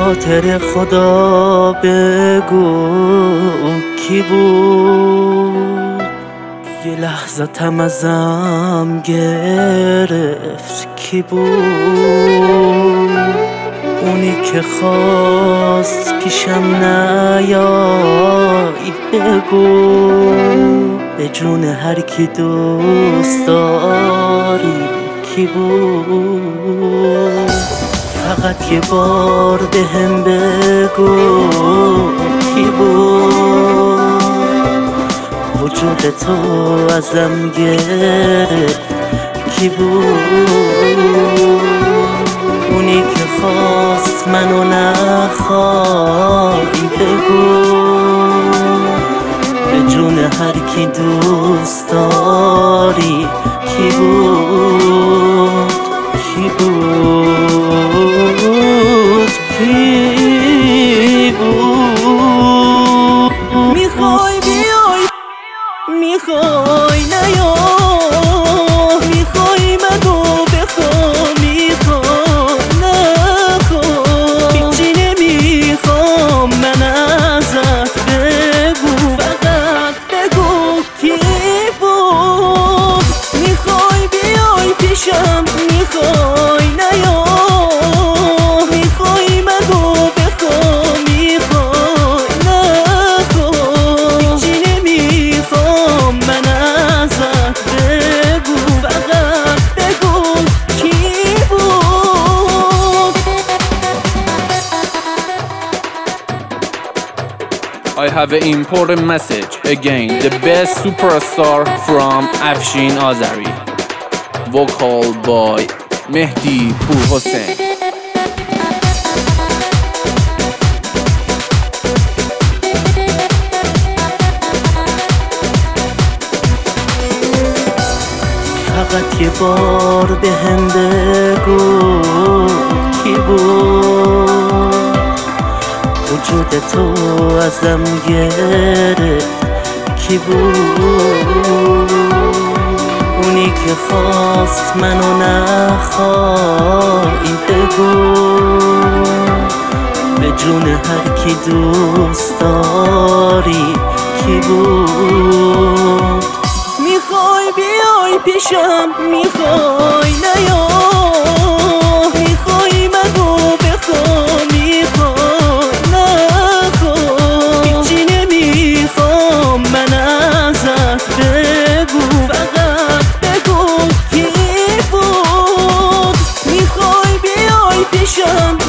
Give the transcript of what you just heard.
خاطر خدا بگو کی بود؟ یه لحظتم ازم گرفت کی بود؟ اونی که خواست پیشم نیایی بگو، به جون هر کی دوست داری کی بود؟ فقط یه بار بهم بگو کی بود؟ وجود تو ازم گرفت کی بود؟ اونی که خواست منو نخوای بگو، به جون هر کی دوست داری کی بود؟ کی بود؟ کی بود؟ میخوای بیای، میخوای نیا، میخوای منو بخوام، میخوای نخوام، هیچی نمیخوام من ازت بگو، فقط بگو کی بود؟ میخوای بیای پیشم، میخوای نیا، میخوای منو بخوام، میخوای نخوام، هیچی نمیخوام من ازت بگو، فقط بگو کی بود؟ I have an important message. Again, the best superstar from Afshin Azari. Vocal by Mehdi Pur Hossein. فقط یه بار بهم بگو کی بود؟ وجود تو ازم گرفت کی بود؟ اونی که خواست منو نخوای بگو، به جون هر کی دوست داری کی بود؟ میخوای بیای پیشم، میخوای نیا، میخوای منو بخوام، میخوای نخوام، هیچی نمیخوام من ازت بگو، فقط بگو کی بود؟ میخوای بیای پیشم،